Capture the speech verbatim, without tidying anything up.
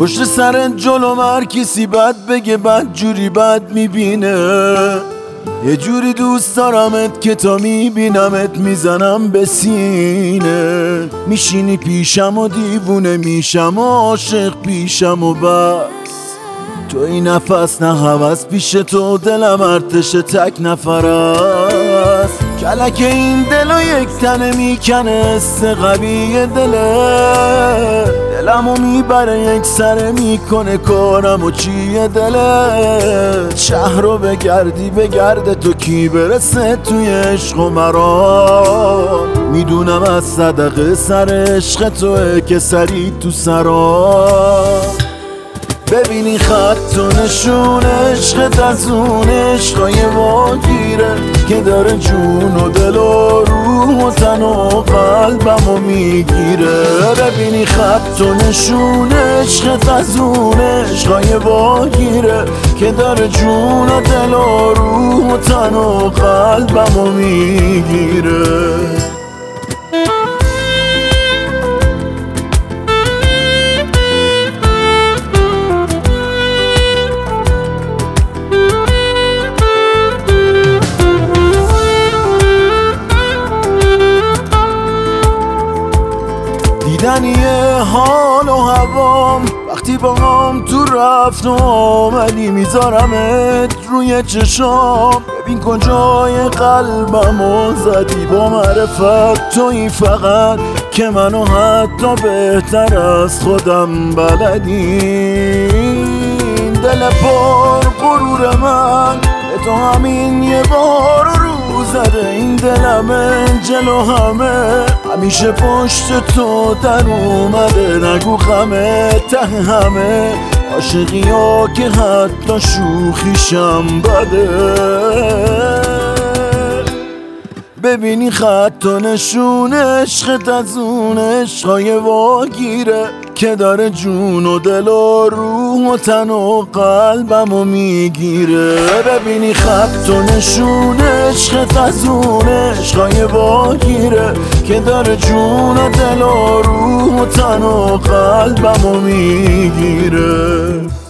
پشت سر جلو هر کسی بد بگه بد جوری بد میبینه. یه جوری دوست دارمت که تا میبینمت میزنم به سینه. میشینی پیشم و دیوونه میشم و عاشق پیشم و بس. تو این نفس نه هوس پیش تو دلم ارتش تک نفر است. کلک این دلو یک تنه میکنه است قوی دله. دلمو میبره یک سره میکنه کارم و چیه دله. شهر رو بگردی بگرده تو کی برسه توی عشق و مرام. میدونم از صدقه سر عشق توه که سری تو سرام. ببینی خط و نشون عشقت از اون عشقای واگیره که داره جون و دل و روح و تن و قلبمو میگیره. ببینی خط و نشون عشقت از اون عشقای واگیره که داره جون و دل و روح و تن و قلبمو میگیره. دیدنیه حال و هوام وقتی با هم تو رفت و آمدی. میذارمت روی چشام ببین کجای قلبمو زدی. با معرفت تویی فقط که منو حتی بهتر از خودم بلدی. دل پر غرور من به تو همین یه بار رو زده. این دلمه جلو همه همیشه پشت تو در اومده. نگو غمه ته همه عاشقی ها که حتی شوخیشم بده. ببینی خط و نشون عشقت از اون عشقای واگیره که داره جون و دل و روح و تن و قلبمو میگیره. ببینی خط و نشون عشقت از اون عشقای واگیره که داره جون و دل و روح و تن و قلبمو میگیره.